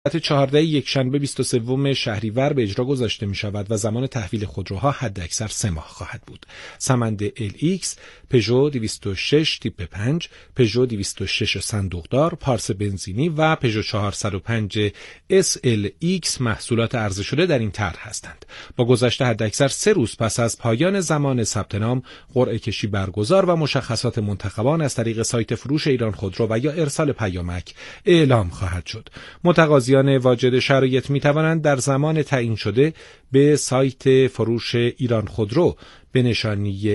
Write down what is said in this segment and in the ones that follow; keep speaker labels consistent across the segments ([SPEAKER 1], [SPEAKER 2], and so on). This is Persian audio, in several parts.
[SPEAKER 1] ساعت 14 یکشنبه 23 شهریور به اجرا گذاشته می شود و زمان تحویل خودروها حداکثر 3 ماه خواهد بود. سمند LX، پژو 206 تیپ 5، پژو 206 صندوقدار، پارس بنزینی و پژو 405 SLX محصولات عرضه شده در این طرح هستند. با گذشت حداکثر 3 روز پس از پایان زمان ثبت نام، قرعه کشی برگزار و مشخصات منتخبان از طریق سایت فروش ایران خودرو و یا ارسال پیامک اعلام خواهد شد. متقاضیان واجد شرایط می توانند در زمان تعیین شده به سایت فروش ایران خودرو به نشانی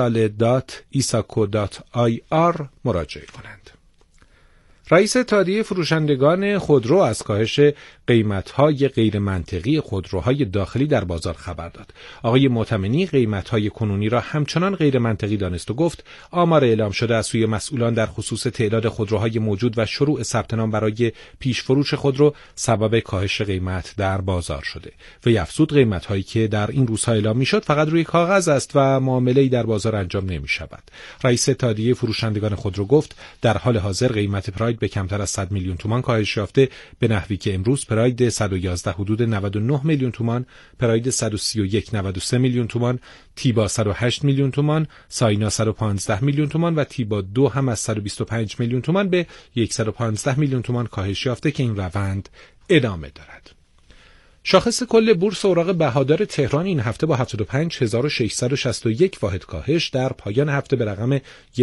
[SPEAKER 1] isale.isaco.ir مراجعه کنند. رئیس اتحادیه فروشندگان خودرو از کاهش قیمت‌های غیر منطقی خودروهای داخلی در بازار خبر داد. آقای معتمنی قیمت‌های کنونی را همچنان غیر منطقی دانست و گفت آمار اعلام شده از سوی مسئولان در خصوص تعداد خودروهای موجود و شروع ثبت نام برای پیش فروش خودرو سبب کاهش قیمت در بازار شده. وی افزود قیمت‌هایی که در این روزها اعلام می‌شد فقط روی کاغذ است و معامله‌ای در بازار انجام نمی‌شود. رئیس اتحادیه فروشندگان خودرو گفت در حال حاضر قیمت پراید به کمتر از 100 میلیون تومان کاهش یافته، به نحوی که امروز پراید 111 حدود 99 میلیون تومان، پراید 131 93 میلیون تومان، تیبا 108 میلیون تومان، ساینا 115 میلیون تومان و تیبا 2 هم از 125 میلیون تومان به 115 میلیون تومان کاهش یافته که این روند ادامه دارد. شاخص کل بورس اوراق بهادار تهران این هفته با 75661 واحد کاهش در پایان هفته به رقم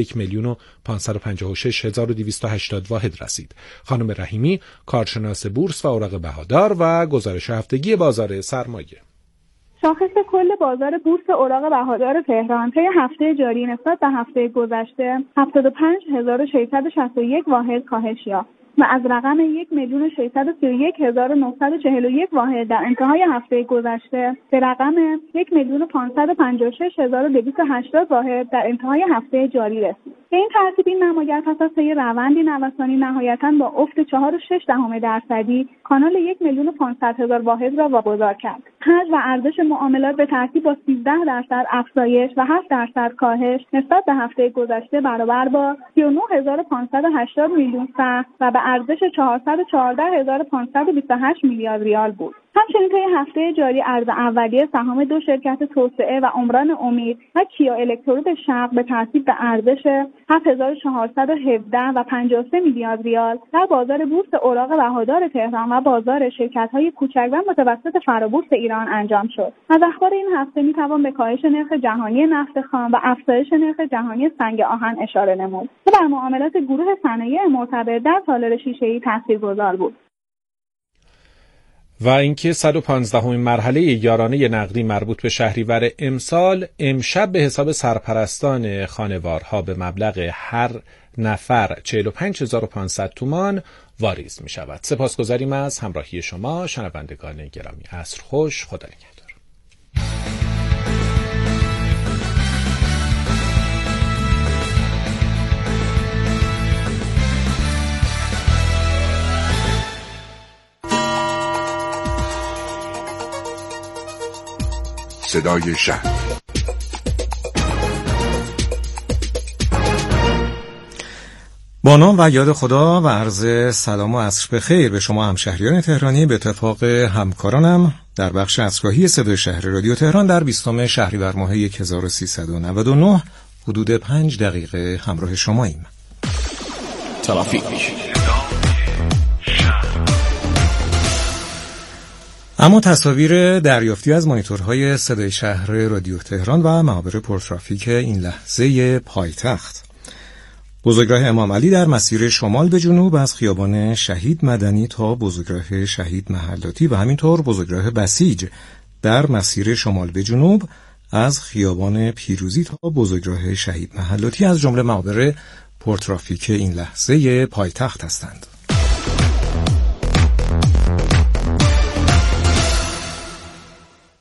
[SPEAKER 1] 1,556,280 واحد رسید. خانم رحیمی، کارشناس بورس و اوراق بهادار و گزارش هفتگی بازار سرمایه.
[SPEAKER 2] شاخص کل بازار بورس اوراق بهادار تهران طی هفته جاری نسبت به هفته گذشته 75661 واحد کاهش یافت و از رقم 1,631,941 واحد در انتهای هفته گذشته به رقم 1,556,280 واحد در انتهای هفته جاری رسید. به این ترتیب این نماگر پس از طی روندی نوسانی نهایتاً با افت 4.6% کانال 1,500,000 واحد را واگذار کرد. حجم و ارزش معاملات به ترتیب با 13% افزایش و 7% کاهش نسبت به هفته گذشته برابر با 39,580 میلیون سهم و به ارزش 414,528 میلیارد ریال بود. همچنین طی هفته جاری ارز اولیه سهام 2 شرکت توسعه و عمران امید و کیا الکترود شرق به ترتیب به ارزش 7417 و 53 میلیارد ریال در بازار بورس اوراق بهادار تهران و بازار شرکت‌های کوچک و متوسط فرابورس ایران انجام شد. از اخبار این هفته می‌توان به کاهش نرخ جهانی نفت خام و افزایش نرخ جهانی سنگ آهن اشاره نمود که بر معاملات گروه صنایع مرتبط در تالار شیشه‌ای تاثیرگذار بود.
[SPEAKER 1] و اینکه 115مین مرحله یارانه نقدی مربوط به شهریور امسال امشب به حساب سرپرستان خانوارها به مبلغ هر نفر 45,500 تومان واریز می شود. سپاسگزاریم از همراهی شما شنوندگان گرامی. عصر خوش، خدا نگهدار.
[SPEAKER 3] صدای شهر.
[SPEAKER 4] با نام و یاد خدا و عرض سلام و عصر بخیر به شما همشهریان تهرانی، به اتفاق همکارانم در بخش عصرگاهی صدای شهر رادیو تهران در 20 شهریور ماه 1399 حدود 5 دقیقه همراه شماییم.
[SPEAKER 3] ترافیک.
[SPEAKER 4] اما تصاویر دریافتی از مانیتورهای صدای شهر رادیو تهران و محاور پرترافیک این لحظه پایتخت. بزرگراه امام علی در مسیر شمال به جنوب از خیابان شهید مدنی تا بزرگراه شهید محلاتی و همینطور بزرگراه بسیج در مسیر شمال به جنوب از خیابان پیروزی تا بزرگراه شهید محلاتی از جمله محاور پرترافیک این لحظه پایتخت هستند.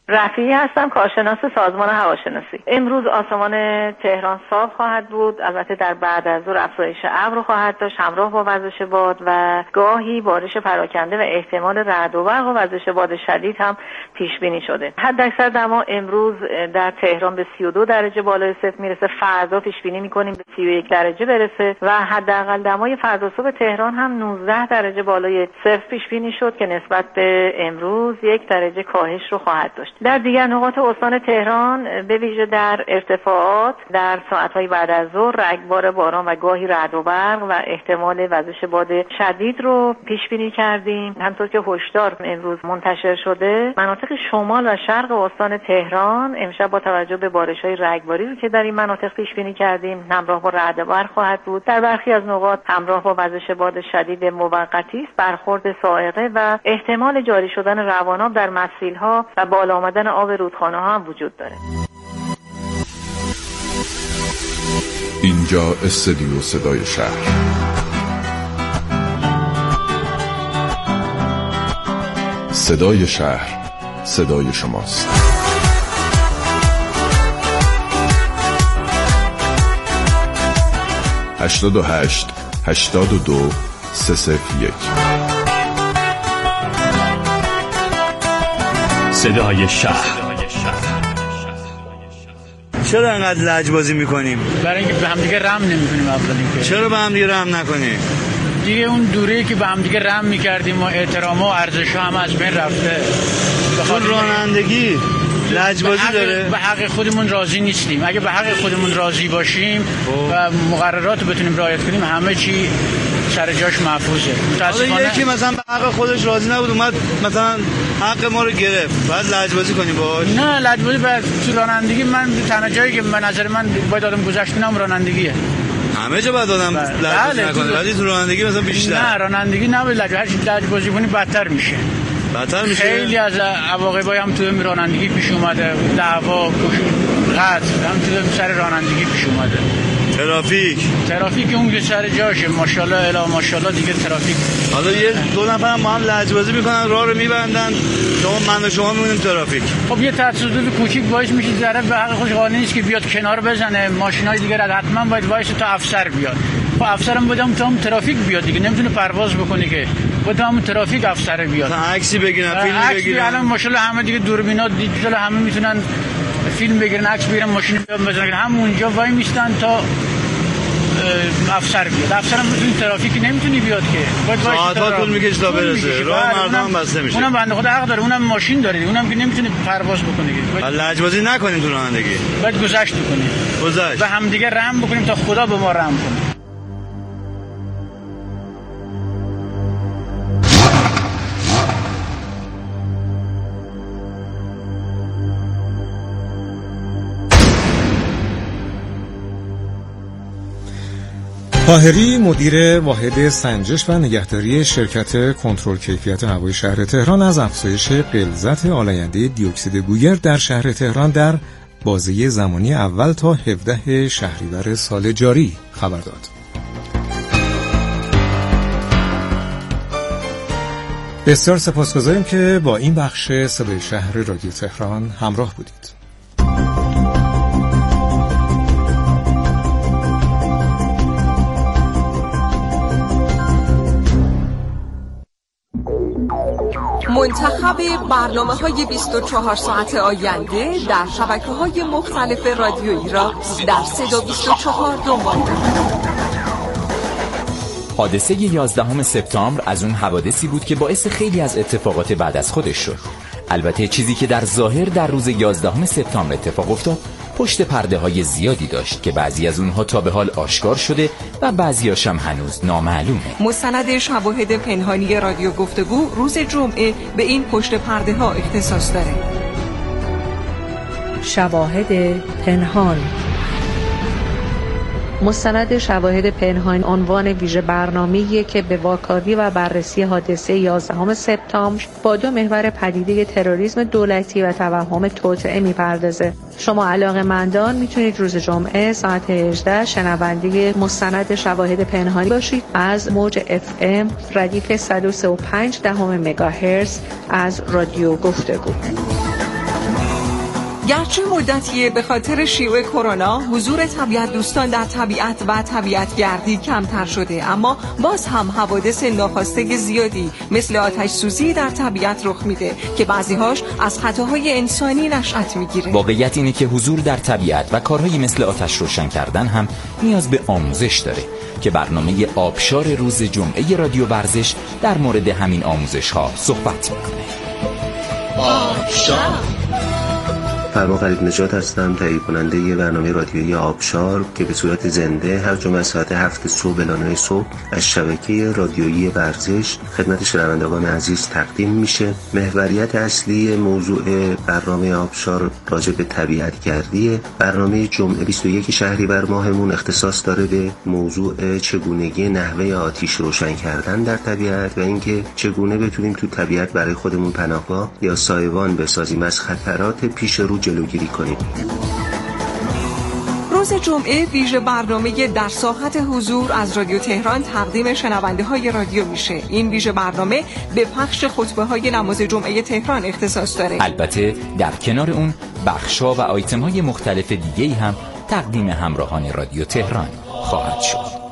[SPEAKER 5] رفیعی هستم، کارشناس سازمان هواشناسی. امروز آسمان تهران صاف خواهد بود. البته در بعد از ظهر افزایش ابر خواهد داشت همراه با وزش باد و گاهی بارش پراکنده و احتمال رعد و برق و وزش باد شدید هم پیش بینی شده. حداکثر دما امروز در تهران به 32 درجه بالای صفر میرسه. فردا پیش بینی می‌کنیم به 31 درجه برسه و حداقل دمای فردا صبح تهران هم 19 درجه بالای صفر پیش بینی شد که نسبت به امروز 1 درجه کاهش رو خواهد داشت. در دیگر نقاط استان تهران به ویژه در ارتفاعات در ساعت‌های بعد از ظهر رگبار باران و گاهی رعد و برق و احتمال وزش باد شدید رو پیش بینی کردیم. همونطور که هشدار امروز منتشر شده، مناطق شمال و شرق استان تهران امشب با توجه به بارش‌های رگباری رو که در این مناطق پیش بینی کردیم همراه با رعد و برق خواهد بود. در برخی از نقاط همراه با وزش باد شدید موقتی است، برخورد صاعقه و احتمال جاری شدن رواناب در مسیل‌ها و بالا آمدن آب رودخانه‌ها هم وجود داره.
[SPEAKER 3] اینجا استودیو صدای شهر. صدای شهر، صدای شماست. 88 82 301
[SPEAKER 6] صدای شهر.
[SPEAKER 7] چرا انقدر لجبازی میکنیم؟
[SPEAKER 8] برای اینکه به هم دیگه رحم نمیکنیم. اول اینکه
[SPEAKER 7] چرا به هم دیگه رحم نکنیم؟
[SPEAKER 8] دیگه اون دوره‌ای که به هم دیگه رحم میکردیم و احترام و ارزش هم از بین رفته.
[SPEAKER 7] اون رانندگی لجبازی داره.
[SPEAKER 8] به حق خودمون راضی نیستیم. اگه به حق خودمون راضی باشیم و مقررات رو بتونیم رعایت کنیم همه چی سر جاش محفوظه.
[SPEAKER 7] متاسفانه یکی مثلا به حق خودش راضی نبود اومد مثلا حق ما رو گرفت، بعد لجبازی کنی باهاش؟
[SPEAKER 8] نه، لجبازی تو رانندگی من تنها جایی که به نظر من باید آدم گذشت کنم رانندگیه.
[SPEAKER 7] همه جا باید آدم لجبازی نکنه، ولی تو رانندگی مثلا بیشتر.
[SPEAKER 8] نه، رانندگی نباید لجبازی کنی، بدتر میشه. خیلی از عواقبای هم تو رانندگی پیش اومده، دعوا، قتل هم تو سر رانندگی پیش اومده. ترافیک اون که سر جاشه، ماشاءالله الا ماشاءالله دیگه ترافیک.
[SPEAKER 7] حالا یه دو نفر هم با هم لجبازی میکنن، راه رو میبندن، من و شما میمونیم ترافیک.
[SPEAKER 8] خب یه تصادف کوچیک باعث میشه ضرر به حق خودش قانونی نیست که بیاد کنار بزنه، ماشینای دیگه رد حتما باید وایس تا افسر بیاد. خب افسرم بودم تا هم ترافیک بیاد دیگه، نمیتونه پرواز بکنه که بود هم ترافیک افسر بیاد.
[SPEAKER 7] عکسی بگیرن، فیلم بگیرن.
[SPEAKER 8] الان ماشاءالله همه دیگه دوربینا دیجیتال همه میتونن فیلم بگیرن، عکس بگیرن، ماشین بزنن، همونجا وای میستن تا افسر بیاد. افسرم بدون ترافیکی نمیتونی بیاد که، باید
[SPEAKER 7] ساعت‌ها طول میکشه تا برسه، راه مردم بسته میشه.
[SPEAKER 8] اونم بنده خدا حق داره، اونم ماشین داره، اونم که نمیتونه پرواز بکنه که.
[SPEAKER 7] لجبازی نکنیم تو رانندگی،
[SPEAKER 8] باید گذشت کنیم، به هم دیگه رحم بکنیم تا خدا به ما رحم کنه.
[SPEAKER 4] طاهری مدیر واحد سنجش و نگهداری شرکت کنترل کیفیت هوای شهر تهران از افزایش غلظت آلاینده دیوکسید گوگرد در شهر تهران در بازه زمانی اول تا 17 شهریور سال جاری خبر داد. بسیار سپاسگزاریم که با این بخش صدای شهر رادیو تهران همراه بودید.
[SPEAKER 9] منتخب برنامه‌های 24 ساعت آینده در شبکه‌های مختلف رادیویی را در صدا 24 دنبال کنید.
[SPEAKER 10] حادثه 11 سپتامبر از اون حوادثی بود که باعث خیلی از اتفاقات بعد از خودش شد. البته چیزی که در ظاهر در روز 11 سپتامبر اتفاق افتاد پشت پرده های زیادی داشت که بعضی از اونها تا به حال آشکار شده و بعضیاش هم هنوز نامعلومه.
[SPEAKER 9] مستند شواهد پنهانی رادیو گفتگو روز جمعه به این پشت پرده ها اختصاص داره.
[SPEAKER 11] شواهد پنهان. مستند شواهد پنهان عنوان ویژه برنامه‌ایه که به واکاوی و بررسی حادثه 11 سپتامبر با دو محور پدیده تروریسم دولتی و توهم توطئه می‌پردازه. شما علاقه‌مندان میتونید روز جمعه ساعت 18 شنونده مستند شواهد پنهانی باشید از موج FM ردیف 103.5 مگاهرتز از رادیو گفتگو.
[SPEAKER 9] گرچه مدتیه به خاطر شیوع کرونا حضور طبیعت دوستان در طبیعت و طبیعتگردی کمتر شده، اما باز هم حوادث ناخواسته زیادی مثل آتش سوزی در طبیعت رخ میده که بعضی‌هاش از خطاهای انسانی نشأت میگیره.
[SPEAKER 10] واقعیت اینه که حضور در طبیعت و کارهایی مثل آتش روشن کردن هم نیاز به آموزش داره که برنامه آبشار روز جمعه رادیو ورزش در مورد همین آموزش‌ها صحبت میکنه.
[SPEAKER 12] آبشار.
[SPEAKER 13] فرما فرید نژاد هستم، تهیه کننده یه برنامه رادیویی آبشار که به صورت زنده هر جمعه ساعت 7 صبح الی 9 صبح از شبکه رادیویی ورزش خدمت شنوندگان عزیز تقدیم میشه. محوریت اصلی موضوع برنامه آبشار راجع به طبیعتگردیه. برنامه جمعه 21 شهریور ماهمون اختصاص داره به موضوع چگونگی نحوه آتش روشن کردن در طبیعت و اینکه چگونه بتونیم تو طبیعت برای خودمون پناهگاه یا سایبان بسازیم، از خطرات پیش رو جلوگیری کنیم.
[SPEAKER 9] روز جمعه ویژه برنامه در ساحت حضور از رادیو تهران تقدیم شنونده های رادیو میشه. این ویژه برنامه به پخش خطبه های نماز جمعه تهران اختصاص داره.
[SPEAKER 10] البته در کنار اون بخشا و آیتم های مختلف دیگه‌ای هم تقدیم همراهان رادیو تهران خواهد شد.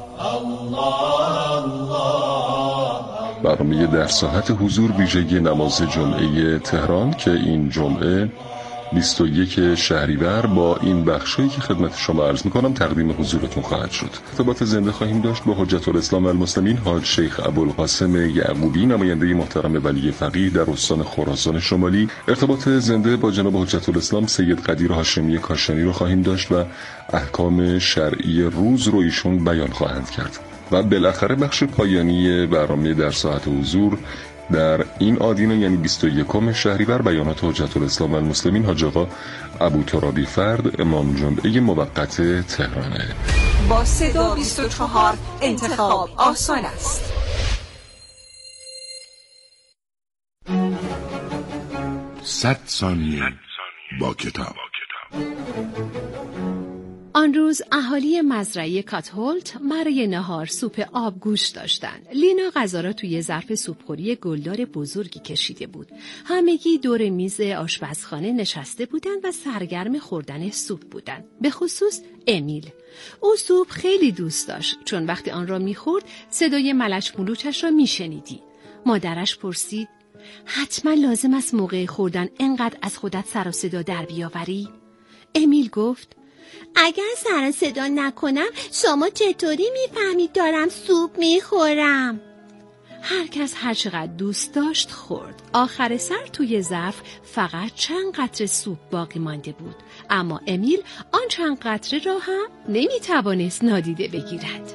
[SPEAKER 3] برنامه در ساحت حضور ویژگی نماز جمعه تهران که این جمعه 21 شهریور با این بخشایی که خدمت شما عرض میکنم تقدیم حضورتون خواهد شد. ارتباط زنده خواهیم داشت با حجت الاسلام و المسلمین حاج شیخ ابوالقاسم یعقوبی، نماینده محترم ولی فقیه در استان خراسان شمالی. ارتباط زنده با جناب حجت الاسلام سید قدیر هاشمی کاشانی رو خواهیم داشت و احکام شرعی روز رو ایشون بیان خواهند کرد. و بالاخره بخش پایانی برنامه در ساعت حضور در این آدینه یعنی 21 شهریور بیانات حجت الاسلام و المسلمین حاج آقا ابوترابی فرد امام جمعه موقت تهرانه.
[SPEAKER 9] با صدا 24 انتخاب آسان است.
[SPEAKER 3] صد ثانیه با کتاب.
[SPEAKER 14] آن روز اهالی مزرعه کاتهولت برای نهار سوپ آبگوش داشتند. لینا غذا را توی ظرف سوپخوری گلدار بزرگی کشیده بود. همگی دور میز آشپزخانه نشسته بودند و سرگرم خوردن سوپ بودند. به خصوص امیل. او سوپ خیلی دوست داشت چون وقتی آن را میخورد صدای ملچ ملوچش را میشنیدی. مادرش پرسید: حتما لازم است موقع خوردن انقدر از خودت سر و صدا در بیاوری؟ امیل گفت:
[SPEAKER 15] اگر سر صدا نکنم شما چطوری میفهمید دارم سوپ میخورم؟
[SPEAKER 14] هر کس هر چقدر دوست داشت خورد. آخر سر توی ظرف فقط چند قطره سوپ باقی مانده بود، اما امیل آن چند قطره را هم نمیتوانست نادیده بگیرد.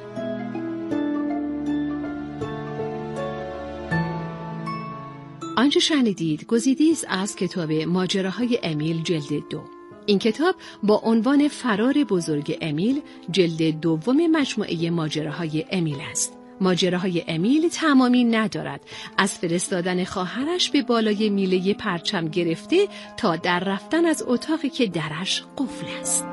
[SPEAKER 14] آنچه شنیدید گزیده است از کتاب ماجراهای امیل جلد 2. این کتاب با عنوان فرار بزرگ امیل جلد 2 مجموعه ماجراهای امیل است. ماجراهای امیل تمامی ندارد، از فرستادن خواهرش به بالای میله پرچم گرفته تا در رفتن از اتاقی که درش قفل است.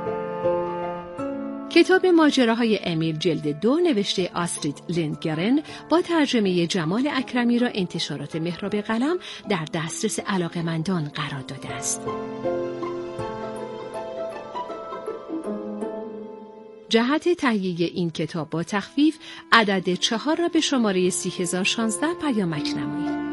[SPEAKER 14] کتاب ماجراهای امیل جلد 2 نوشته آسترید لندگرن با ترجمه جمال اکرمی را انتشارات مهراب قلم در دسترس علاقه‌مندان قرار داده است. جهت تهیه این کتاب با تخفیف عدد 4 را به شماره 3016 پیامک نمایید.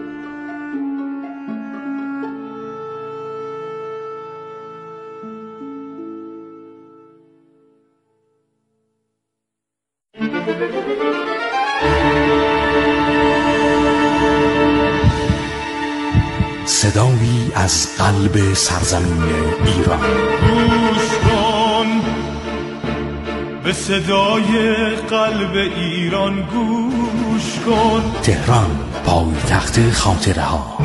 [SPEAKER 6] صدایی از قلب سرزمین ایران.
[SPEAKER 16] گوش کن به صدای قلب ایران، گوش کن.
[SPEAKER 6] تهران، پایتخت خاطره ها.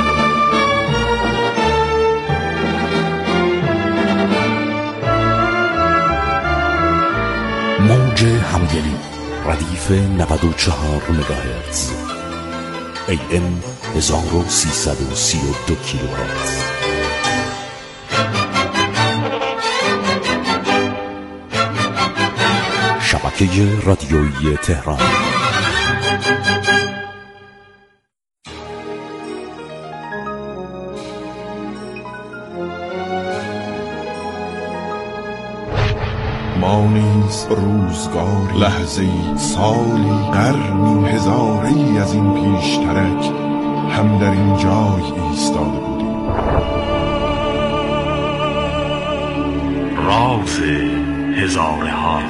[SPEAKER 6] موج همدلی، ردیف 94 مگاهرتز، AM 1332 کیلوهرتز. شبکه رادیویی تهران.
[SPEAKER 12] تو نیز روزگاری، لحظه‌ای، سالی، قرنی، هزاره‌ای از این پیشترک هم در این جای ایستاده بودیم.
[SPEAKER 6] راز هزاره ها.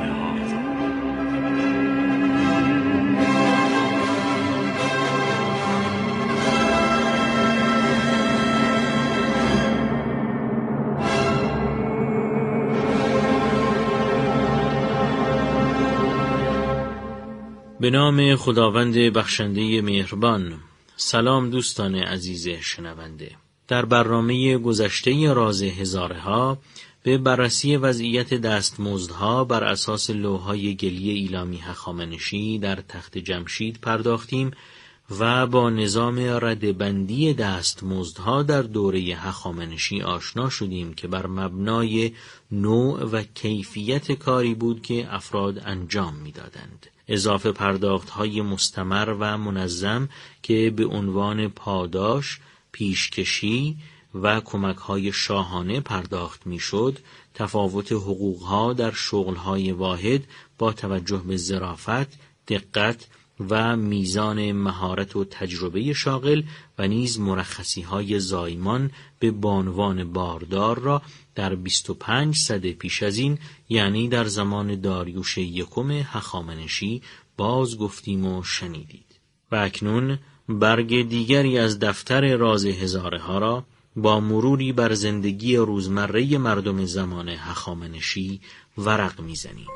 [SPEAKER 17] به نام خداوند بخشنده مهربان. سلام دوستان عزیز شنونده. در برنامه گذشته راز هزاره ها به بررسی وضعیت دستمزدها بر اساس لوح‌های گلی ایلامی هخامنشی در تخت جمشید پرداختیم و با نظام ردبندی دستمزدها در دوره هخامنشی آشنا شدیم که بر مبنای نوع و کیفیت کاری بود که افراد انجام می‌دادند. اضافه پرداخت‌های مستمر و منظم که به عنوان پاداش، پیشکشی و کمک‌های شاهانه پرداخت می‌شد، تفاوت حقوق‌ها در شغل‌های واحد با توجه به ظرافت، دقت و میزان مهارت و تجربه شاغل و نیز مرخصی‌های زایمان به بانوان باردار را در 25 سده پیش از این، یعنی در زمان داریوش یکم هخامنشی باز گفتیم و شنیدید. و اکنون برگ دیگری از دفتر راز هزاره ها را با مروری بر زندگی روزمره مردم زمان هخامنشی ورق میزنیم.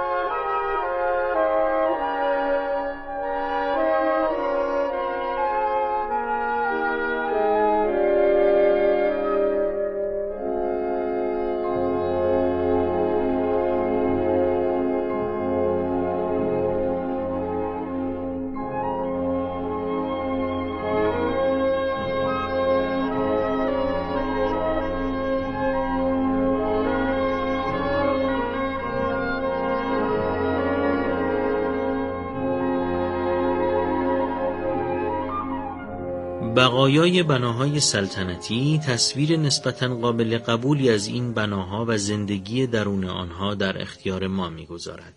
[SPEAKER 17] بقایای بناهای سلطنتی تصویر نسبتاً قابل قبولی از این بناها و زندگی درون آنها در اختیار ما می‌گذارد.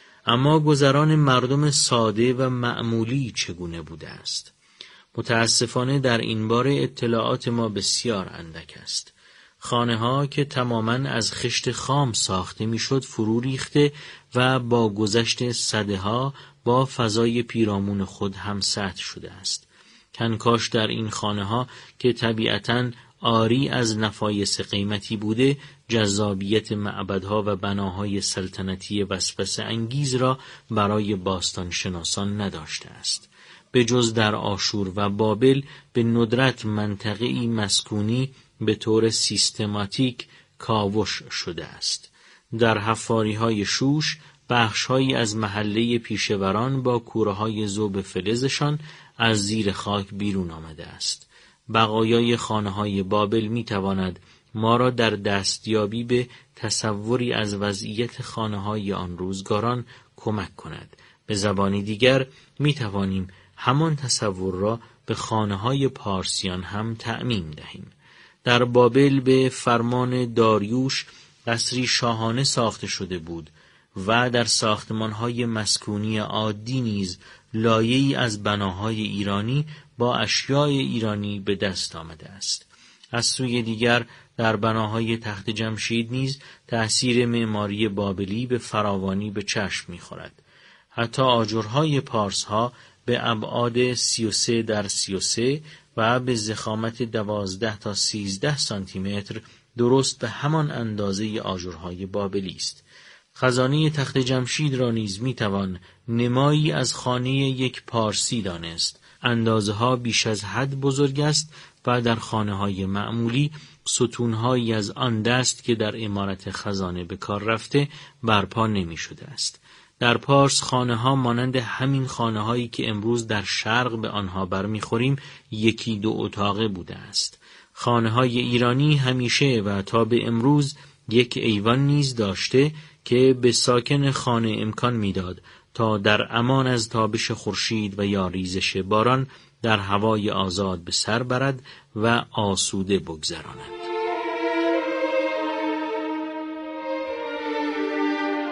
[SPEAKER 17] اما گذران مردم ساده و معمولی چگونه بوده است؟ متاسفانه در این باره اطلاعات ما بسیار اندک است. خانه‌ها که تماماً از خشت خام ساخته می‌شد فرو ریخته و با گذشت سده‌ها با فضای پیرامون خود همسطح شده است. کنکاش در این خانه‌ها که طبیعتاً عاری از نفایس قیمتی بوده، جذابیت معبدها و بناهای سلطنتی وسوسه انگیز را برای باستان شناسان نداشته است. به جز در آشور و بابل به ندرت منطقه‌ای مسکونی به طور سیستماتیک کاوش شده است. در حفاری‌های شوش بخش‌هایی از محله پیشوران با کوره‌های ذوب فلزشان از زیر خاک بیرون آمده است. بقایای خانه‌های بابل می‌تواند ما را در دستیابی به تصوری از وضعیت خانه‌های آن روزگاران کمک کند. به زبانی دیگر می‌توانیم همان تصور را به خانه‌های پارسیان هم تعمیم دهیم. در بابل به فرمان داریوش قصری شاهانه ساخته شده بود و در ساختمان‌های مسکونی عادی نیز لایه‌ای از بناهای ایرانی با اشیاء ایرانی به دست آمده است. از سوی دیگر در بناهای تخت جمشید نیز تأثیر معماری بابلی به فراوانی به چشم می‌خورد. حتی آجرهای پارس‌ها به ابعاد 33 در 33 و به ضخامت 12 تا 13 سانتی متر درست به همان اندازه آجرهای بابلی است. خزانه تخت جمشید را نیز میتوان نمایی از خانه یک پارسی دانست. اندازه ها بیش از حد بزرگ است و در خانه های معمولی ستونهایی از آن دست که در عمارت خزانه به کار رفته برپا نمی شده است. در پارس خانه ها مانند همین خانه هایی که امروز در شرق به آنها برمیخوریم یکی دو اتاقه بوده است. خانه های ایرانی همیشه و تا به امروز یک ایوان نیز داشته که به ساکن خانه امکان میداد تا در امان از تابش خورشید و یا ریزش باران در هوای آزاد به سر برد و آسوده بگذراند.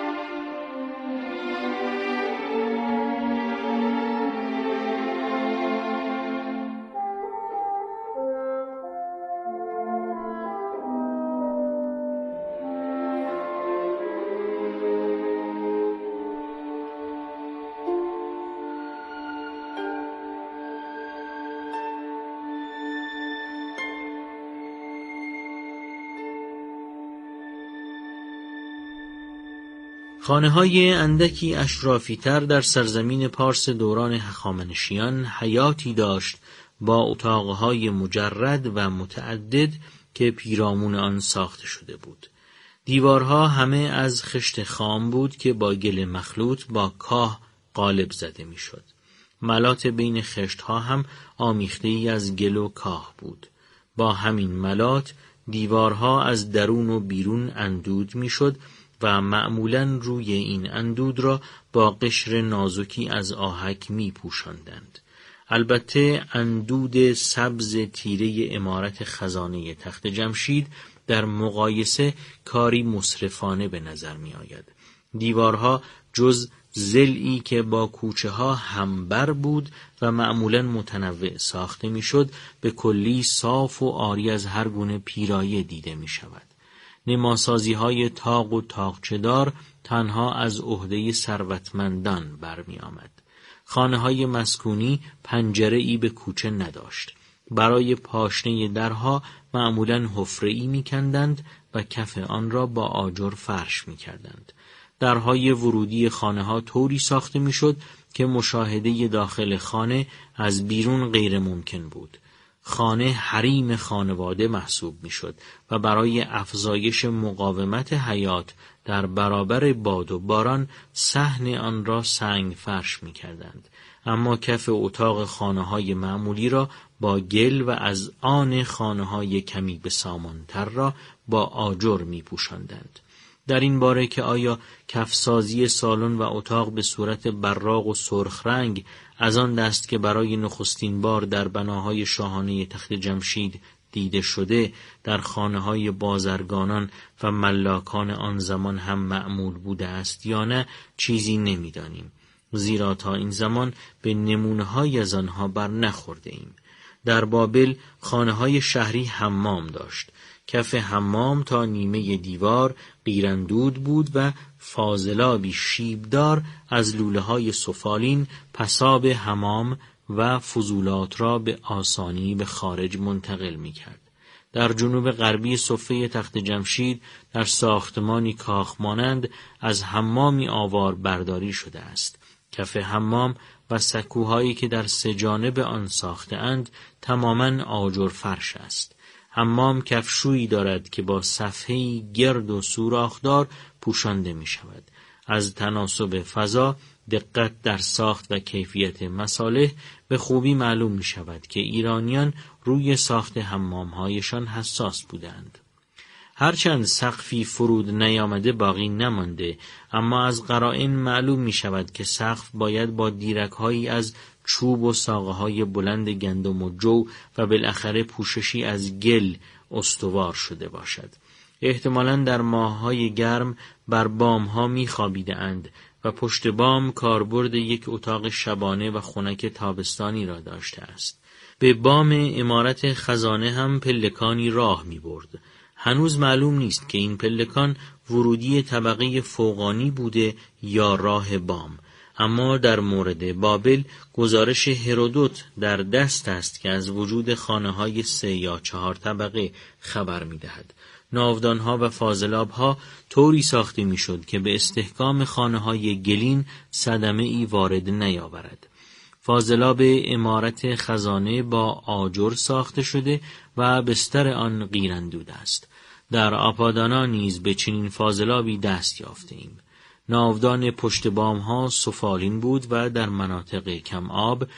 [SPEAKER 17] خانه‌های اندکی اشرافی‌تر در سرزمین پارس دوران هخامنشیان حیاتی داشت با اتاقهای مجرد و متعدد که پیرامون آن ساخته شده بود. دیوارها همه از خشت خام بود که با گل مخلوط با کاه قالب زده میشد. ملات بین خشتها هم آمیخته‌ای از گل و کاه بود. با همین ملات دیوارها از درون و بیرون اندود میشد و معمولاً روی این اندود را با قشر نازکی از آهک می پوشاندند. البته اندود سبز تیره عمارت خزانه تخت جمشید در مقایسه کاری مسرفانه به نظر می آید. دیوارها جز ضلعی که با کوچه ها همبر بود و معمولاً متنوع ساخته می شد، به کلی صاف و عاری از هر گونه پیرایه دیده می شود. نماسازی های تاق و تاقچه‌دار تنها از عهده ثروتمندان برمی آمد. خانه های مسکونی پنجره‌ای به کوچه نداشت. برای پاشنه درها معمولاً حفره‌ای می‌کندند و کف آن را با آجر فرش می‌کردند. درهای ورودی خانه‌ها طوری ساخته می‌شد که مشاهده داخل خانه از بیرون غیر ممکن بود. خانه حریم خانواده محسوب می‌شد و برای افزایش مقاومت حیات در برابر باد و باران صحن آن را سنگ فرش می‌کردند. اما کف اتاق خانه‌های معمولی را با گل و از آن خانه‌های کمی به سامان‌تر را با آجر می‌پوشاندند. در این باره که آیا کفسازی سالن و اتاق به صورت براق و سرخ رنگ از آن دست که برای نخستین بار در بناهای شاهانه تخت جمشید دیده شده در خانه‌های بازرگانان و ملاکان آن زمان هم معمول بوده است یا نه چیزی نمی‌دانیم، زیرا تا این زمان به نمونه‌های از آنها بر نخورده ایم. در بابل خانه‌های شهری حمام داشت. کف حمام تا نیمه دیوار قیراندود بود و فاضلابی شیبدار از لوله‌های سفالین پساب حمام و فضولات را به آسانی به خارج منتقل می‌کرد. در جنوب غربی صفه تخت جمشید در ساختمانی کاخمانند از حمامی آوار برداری شده است. کف حمام و سکوهایی که در سه جانب آن ساخته اند تماماً آجر فرش است. حمام کفشویی دارد که با صفحه‌ای گرد و سوراخدار پوشانده می شود. از تناسب فضا، دقت در ساخت و کیفیت مصالح به خوبی معلوم می شود که ایرانیان روی ساخت حمام‌هایشان حساس بودند. هرچند سقفی فرود نیامده باقی نمانده، اما از قرائن معلوم می شود که سقف باید با دیرک‌هایی از چوب و ساقه‌های بلند گندم و جو و بالاخره پوششی از گل استوار شده باشد. احتمالاً در ماه‌های گرم بر بام‌ها می‌خوابیده‌اند و پشت بام کاربرد یک اتاق شبانه و خنک تابستانی را داشته است. به بام عمارت خزانه هم پلکانی راه می‌برد. هنوز معلوم نیست که این پلکان ورودی طبقه فوقانی بوده یا راه بام، اما در مورد بابل گزارش هرودوت در دست است که از وجود خانه‌های 3 یا 4 طبقه خبر می‌دهد. ناودانها و فاضلابها طوری ساخته می‌شد که به استحکام خانه‌های گلین صدمه‌ای وارد نیاورد. فاضلاب عمارت خزانه با آجر ساخته شده و بستر آن قیراندود است. در آپادانا نیز به چنین فاضلابی دست یافته‌ایم. ناودان پشت بام‌ها سفالین بود و در مناطق کم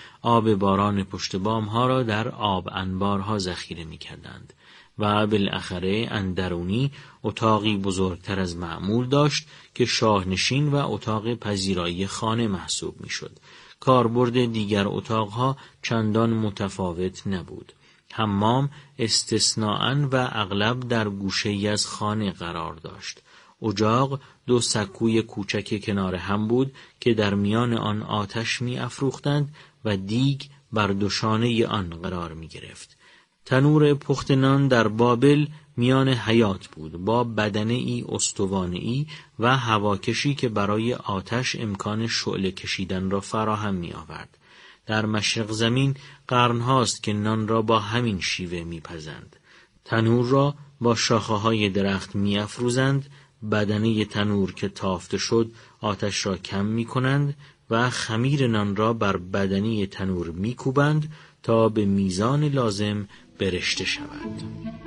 [SPEAKER 17] آب باران پشت بام‌ها را در آب انبارها ذخیره می‌کردند و بالاخره اندرونی اتاقی بزرگتر از معمول داشت که شاهنشین و اتاق پذیرایی خانه محسوب می‌شد. کاربرد دیگر اتاقها چندان متفاوت نبود. حمام استثناءً و اغلب در گوشه‌ای از خانه قرار داشت. اجاق 2 سکوی کوچک کنار هم بود که در میان آن آتش می افروختند و دیگ بر دوشانه آن قرار می گرفت. تنور پخت نان در بابل میان حیاط بود با بدنه‌ای استوانه‌ای و هواکشی که برای آتش امکان شعله کشیدن را فراهم می آورد. در مشرق زمین قرنهاست که نان را با همین شیوه می پزند. تنور را با شاخه‌های درخت می افروزند بدنه تنور که تافته شد آتش را کم می کنند و خمیر نان را بر بدنه تنور می کوبند تا به میزان لازم برشته شود.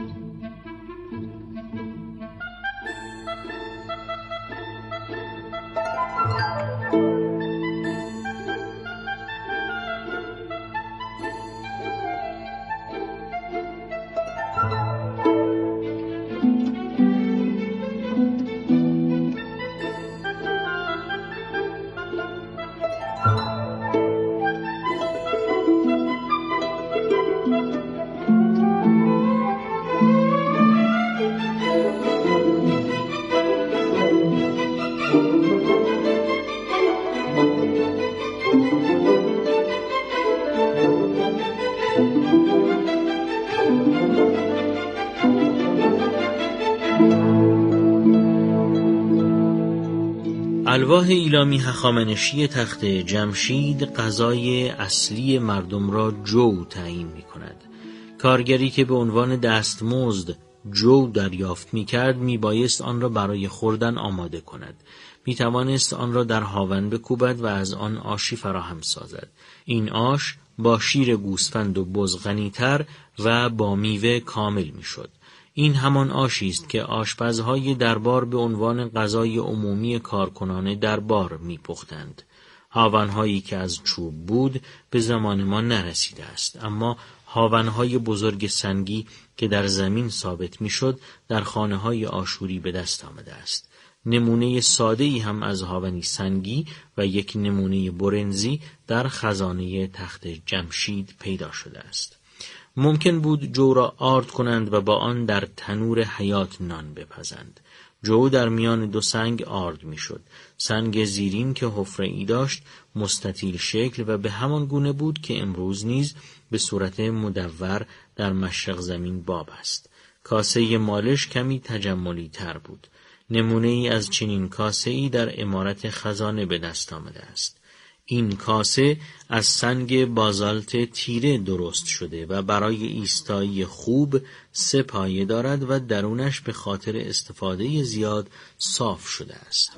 [SPEAKER 17] الواح ایلامی هخامنشی تخت جمشید غذای اصلی مردم را جو تعیین می کند. کارگری که به عنوان دستمزد جو دریافت می کرد می بایست آن را برای خوردن آماده کند. می توانست آن را در هاون بکوبد و از آن آشی فراهم سازد. این آش با شیر گوسفند و بز غنی‌تر و با میوه کامل می شد. این همان آشی است که آشپزهای دربار به عنوان غذای عمومی کارکنان دربار می‌پختند. هاون‌هایی که از چوب بود به زمان ما نرسیده است، اما هاون‌های بزرگ سنگی که در زمین ثابت می‌شد در خانه‌های آشوری به دست آمده است. نمونه ساده‌ای هم از هاونی سنگی و یک نمونه برنزی در خزانه تخت جمشید پیدا شده است. ممکن بود جو را آرد کنند و با آن در تنور حیات نان بپزند. جو در میان دو سنگ آرد می شد. سنگ زیرین که حفره ای داشت مستطیل شکل و به همان گونه بود که امروز نیز به صورت مدور در مشرق زمین باب است. کاسه مالش کمی تجملی تر بود. نمونه ای از چنین کاسه ای در عمارت خزانه به دست آمده است. این کاسه از سنگ بازالت تیره درست شده و برای ایستایی خوب 3 پایه دارد و درونش به خاطر استفاده زیاد صاف شده است.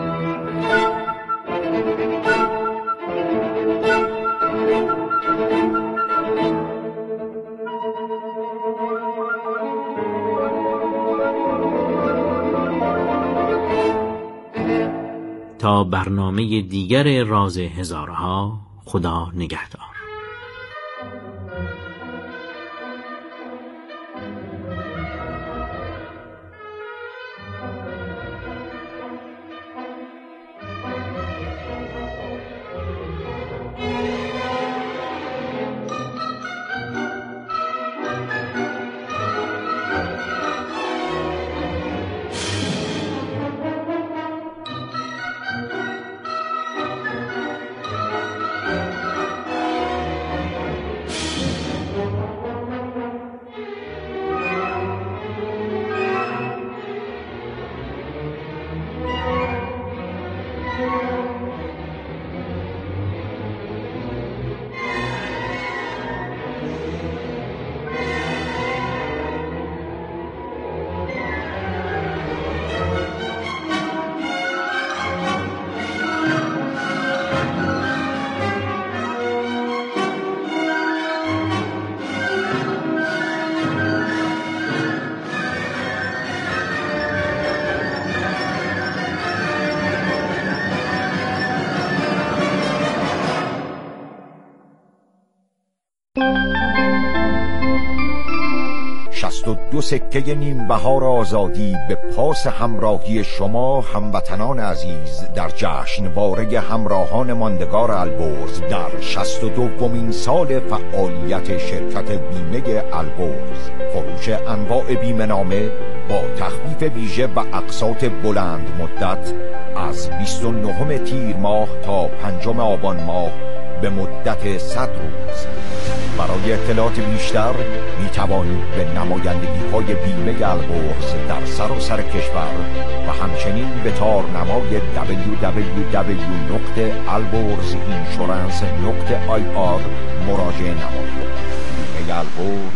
[SPEAKER 17] تا برنامه دیگر راز هزارها، خدا نگهدار.
[SPEAKER 18] دو سکه نیم بهار آزادی به پاس همراهی شما هموطنان عزیز در جشنواره همراهان ماندگار البرز در 62مین سال فعالیت شرکت بیمه البرز. فروش انواع بیمه نامه با تخفیف ویژه و اقساط بلند مدت از 29 تیر ماه تا 5 آبان ماه به مدت 100 روز. برای اطلاعات بیشتر می توانید به نمایندگی‌های بیمه البرز در سراسر کشور و همچنین به تارنمای www.alborzinsurance.ir مراجعه نمایید. بیمه البرز